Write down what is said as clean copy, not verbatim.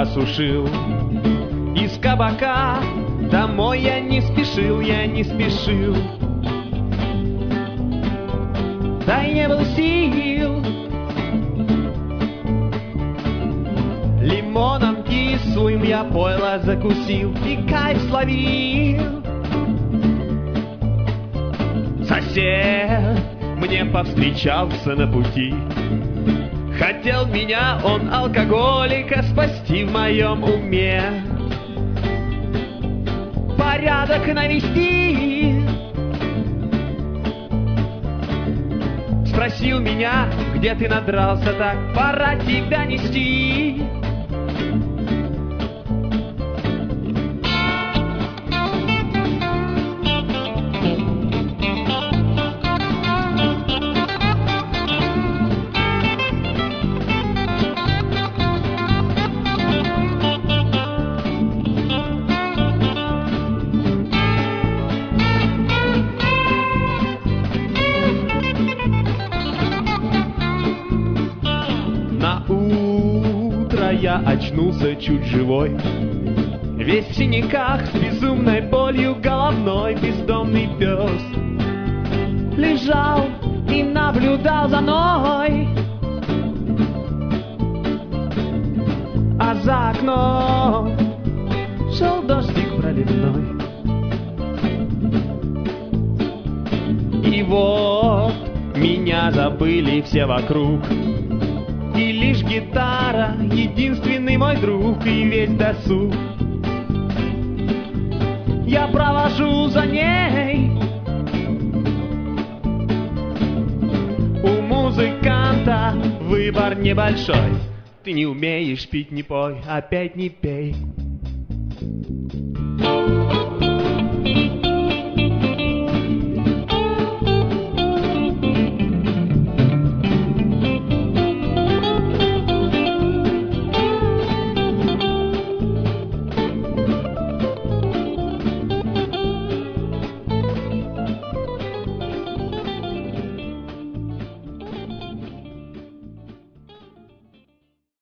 осушил. Из кабака домой я не спешил, я не спешил. Да и не был сил. Лимоном кислым я пойло закусил и кайф словил. Сосед мне повстречался на пути. Хотел меня он, алкоголика, спасти в моем уме. Порядок навести. Спросил меня, где ты надрался так, пора тебя нести. Я очнулся чуть живой, весь в синяках, с безумной болью головной. Бездомный пес лежал и наблюдал за мной, а за окном шел дождик проливной. И вот меня забыли все вокруг, и лишь гитара, единственный мой друг, и весь досуг я провожу за ней. У музыканта выбор небольшой. Ты не умеешь пить, не пой, опять не пей.